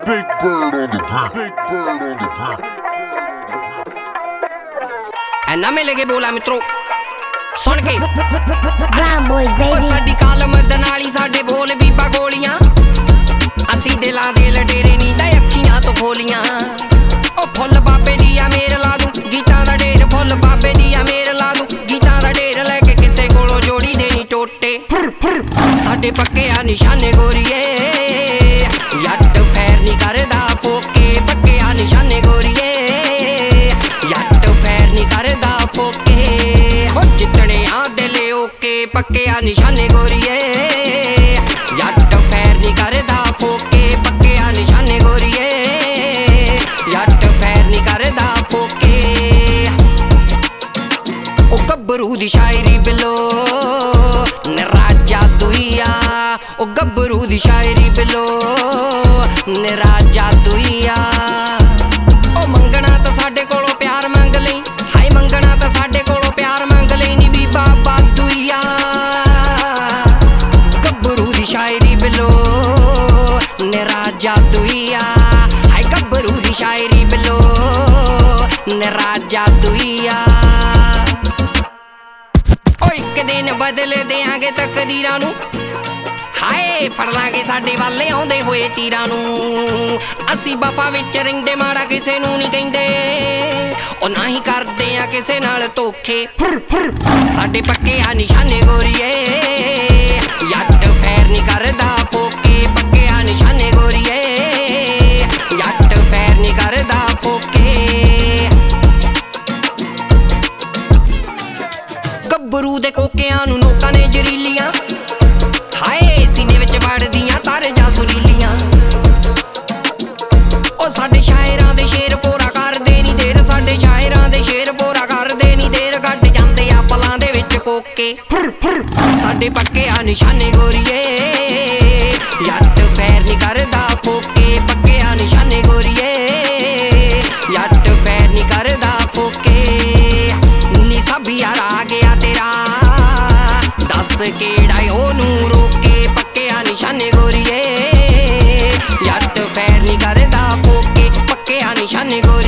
Big bird on the beat. Big bird on the beat. ਐਨਾ ਮਿਲ ਕੇ ਬੋਲਾ ਮਿੱਤਰੋ ਸੁਣ ਕੇ Brown boys baby ਓ ਸਾਡੀ ਕਾਲਮ ਦੇ ਨਾਲ ਹੀ ਸਾਡੇ ਬੋਲ ਬੀਬਾ ਗੋਲੀਆਂ ਅਸੀਂ ਦਿਲਾਂ ਦੇ ਲਟੇਰੇ ਨੀ ਦਾ ਅੱਖੀਆਂ ਤੋਂ ਖੋਲੀਆਂ ਓ ਫੁੱਲ ਬਾਬੇ ਦੀ ਆ ਮੇਰ ਲਾ ਦੂੰ ਗੀਤਾਂ ਦਾ ਢੇਰ ਫੁੱਲ ਬਾਬੇ ਦੀ ਆ ਮੇਰ ਲਾ ਦੂੰ ਗੀਤਾਂ ਦਾ ਢੇਰ ਲੈ ਕੇ ਕਿਸੇ ਕੋਲੋਂ ਜੋੜੀ ਦੇਣੀ ਟੋਟੇ ਸਾਡੇ ਪੱਕੇ ਆ ਨਿਸ਼ਾਨੇ ਗੋਰੀਏ ਯੱਟ ਫੈਰ ਨੀ ਕਰਦਾ ਫੋਕੇ ਪੱਕੇ ਆ ਨਿਸ਼ਾਨੇ ਗੋਰੀਏ ਯੱਟ ਫੈਰ ਨੀ ਕਰਦਾ ਫੋਕੇ ਹੋ ਜਿੱਤਣੇ ਆ ਦਿਲ ਓਕੇ ਪੱਕੇ ਆ ਨਿਸ਼ਾਨੇ ਗੋਰੀਏ ਯੱਟ ਫੈਰ ਨੀ ਕਰਦਾ ਫੋਕੇ ਪੱਕੇ ਆ ਨਿਸ਼ਾਨੇ ਗੋਰੀਏ ਯੱਟ ਫੈਰ ਨੀ ਕਰਦਾ ਫੋਕੇ ਓ ਗੱਭਰੂ ਦੀ ਸ਼ਾਇਰੀ ਬਿਲੋ ਨਿਰਾਜਾ ਦੁਈਆ ਓ ਗੱਭਰੂ ਦੀ ਸ਼ਾਇਰੀ ਬਿਲੋ ਨਿਰਾਜਾ ਦੁਈਆ ਓ ਮੰਗਣਾ ਤਾਂ ਸਾਡੇ ਕੋਲੋਂ ਪਿਆਰ ਮੰਗ ਲਈ ਹਾਏ ਮੰਗਣਾ ਤਾਂ ਸਾਡੇ ਕੋਲੋਂ ਪਿਆਰ ਮੰਗ ਲਈ ਨੀ ਵੀ ਬਾਬਾ ਦੁਈਆ ਗੱਭਰੂ ਦੀ ਸ਼ਾਇਰੀ ਬਿਲੋ ਨਿਰਾਜਾ ਦੁਈਆ ਹਾਏ ਗੱਭਰੂ ਦੀ ਸ਼ਾਇਰੀ ਬਿਲੋ ਨਿਰਾਜਾ ਦੁਈਆ ਓ ਇੱਕ ਦਿਨ ਬਦਲ ਦਿਆਂਗੇ ਤਕਦੀਰਾਂ ਨੂੰ ਹਾਏ ਫੜ ਲਾਂਗੇ ਸਾਡੇ ਵੱਲ ਆਉਂਦੇ ਹੋਏ ਤੀਰਾਂ ਨੂੰ ਅਸੀਂ ਵਫਾ ਵਿੱਚ ਰਹਿੰਦੇ ਮਾੜਾ ਕਿਸੇ ਨੂੰ ਨਹੀਂ ਕਹਿੰਦੇ ਉਹ ਨਾ ਹੀ ਕਰਦੇ ਆ ਕਿਸੇ ਨਾਲ ਧੋਖੇ ਸਾਡੇ ਪੱਕੇ ਆ ਨਿਸ਼ਾਨੇ ਗੋਰੀਏ ਯੱਟ ਫੈਰ ਨਹੀਂ ਕਰਦਾ ਫੋਕੇ ਪੱਕੇ ਆ ਨਿਸ਼ਾਨੇ ਗੋਰੀਏ ਯੱਟ ਫੈਰ ਨਹੀਂ ਕਰਦਾ ਫੋਕੇ ਗੱਭਰੂ ਦੇ ਕੋਕਿਆਂ ਨੂੰ ਨੋਕਾਂ ਨੇ ਜ਼ਰੀਲੀਆਂ ਹਾਏ ਸੀਨੇ ਵਿੱਚ ਵੜਦੀਆਂ ਤਾਰ ਜਾਂ ਸੁਰੀਲੀਆਂ ਓ ਸਾਡੇ ਸ਼ਾਇਰਾਂ ਦੇ ਸ਼ੇਰ ਪੂਰਾ ਕਰਦੇ ਨੀ ਦੇਰ ਸਾਡੇ ਸ਼ਾਇਰਾਂ ਦੇ ਸ਼ੇਰ ਪੂਰਾ ਕਰਦੇ ਨੀ ਦੇਰ ਗੱਡ ਜਾਂਦੇ ਆ ਪਲਾਂ ਦੇ ਵਿੱਚ ਕੋਕੇ ਸਾਡੇ ਪੱਕੇ ਆ ਨਿਸ਼ਾਨੇ ਗੋਰੀਏ ਯੱਟ ਫੈਰ ਨੀ ਕਰਦਾ ਫੋਕੇ ਪੱਕੇ ਆ ਨਿਸ਼ਾਨੇ ਗੋਰੀਏ ਯੱਟ ਫੈਰ ਨੀ ਕਰਦਾ ਫੋਕੇ ਨੀ ਸਭ ਯਾਰ ਆ ਗਿਆ ਤੇਰਾ ਦੱਸ ਕਿਹੜਾ ਉਹਨੂੰ ਰੋਕੇ ਪੱਕੇ ਆ ਨਿਸ਼ਾਨੇ ਗੋਰੀਏ ਯੱਟ ਫੈਰ ਨੀ ਕਰਦਾ ਫੋਕੇ ਪੱਕੇ ਆ ਨਿਸ਼ਾਨੇ ਗੋਰੀਏ